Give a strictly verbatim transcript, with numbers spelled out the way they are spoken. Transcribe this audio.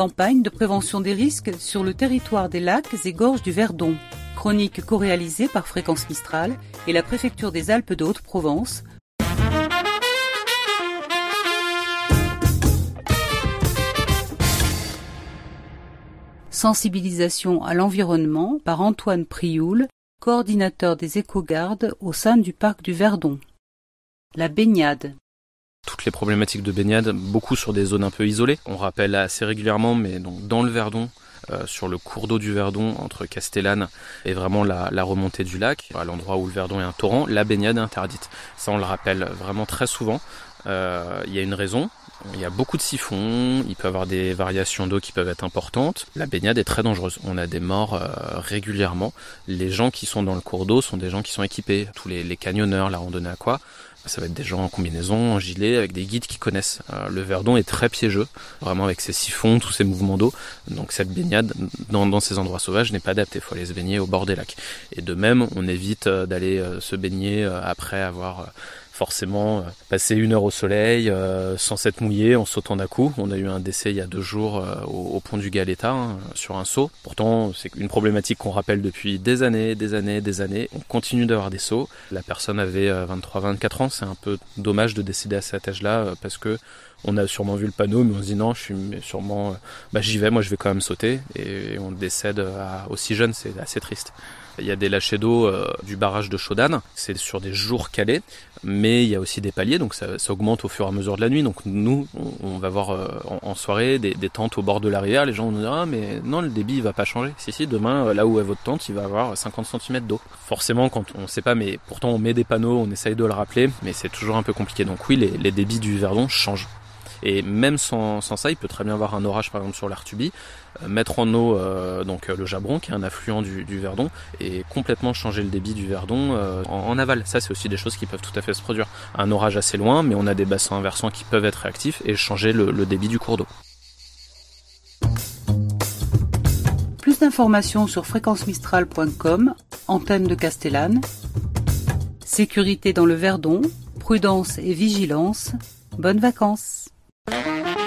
campagne de prévention des risques sur le territoire des lacs et gorges du Verdon. Chronique co-réalisée par Fréquence Mistral et la préfecture des Alpes de Haute-Provence. Sensibilisation à l'environnement par Antoine Prioul, coordinateur des éco-gardes au sein du parc du Verdon. La baignade. Toutes les problématiques de baignade, beaucoup sur des zones un peu isolées. On rappelle assez régulièrement, mais donc dans le Verdon, euh, sur le cours d'eau du Verdon, entre Castellane et vraiment la, la remontée du lac, à l'endroit où le Verdon est un torrent, la baignade est interdite. Ça, on le rappelle vraiment très souvent. Euh, il y a une raison. Il y a beaucoup de siphons, il peut y avoir des variations d'eau qui peuvent être importantes. La baignade est très dangereuse. On a des morts euh, régulièrement. Les gens qui sont dans le cours d'eau sont des gens qui sont équipés. Tous les, les camionneurs, la randonnée à quoi, ça va être des gens en combinaison, en gilet, avec des guides qui connaissent. Euh, le Verdon est très piégeux, vraiment avec ses siphons, tous ces mouvements d'eau. Donc cette baignade, dans, dans ces endroits sauvages, n'est pas adaptée. Il faut aller se baigner au bord des lacs. Et de même, on évite d'aller euh, se baigner euh, après avoir... Euh, forcément euh, passer une heure au soleil euh, sans s'être mouillé en sautant d'un coup. On a eu un décès il y a deux jours euh, au, au pont du Galetas hein, sur un seau. Pourtant c'est une problématique qu'on rappelle depuis des années, des années, des années. On continue d'avoir des sauts. La personne avait euh, vingt-trois vingt-quatre ans. C'est un peu dommage de décéder à cet âge-là euh, parce que on a sûrement vu le panneau, mais on se dit non, je suis sûrement, euh, bah j'y vais, moi je vais quand même sauter. Et on décède à, aussi jeune, c'est assez triste. Il y a des lâchers d'eau euh, du barrage de Chaudane, c'est sur des jours calés, mais il y a aussi des paliers, donc ça, ça augmente au fur et à mesure de la nuit. Donc nous, on, on va voir euh, en, en soirée des, des tentes au bord de la rivière, les gens vont nous dire « Ah mais non, le débit il va pas changer. Si, si, demain, là où est votre tente, il va avoir cinquante centimètres d'eau. » Forcément, quand on sait pas, mais pourtant on met des panneaux, on essaye de le rappeler, mais c'est toujours un peu compliqué. Donc oui, les, les débits du Verdon changent. Et même sans, sans ça, il peut très bien avoir un orage par exemple sur l'Artubie, euh, mettre en eau euh, donc euh, le Jabron qui est un affluent du, du Verdon et complètement changer le débit du Verdon euh, en, en aval. Ça c'est aussi des choses qui peuvent tout à fait se produire. Un orage assez loin, mais on a des bassins inversants qui peuvent être réactifs et changer le, le débit du cours d'eau. Plus d'informations sur fréquence mistral point com, antenne de Castellane. Sécurité dans le Verdon, prudence et vigilance. Bonnes vacances.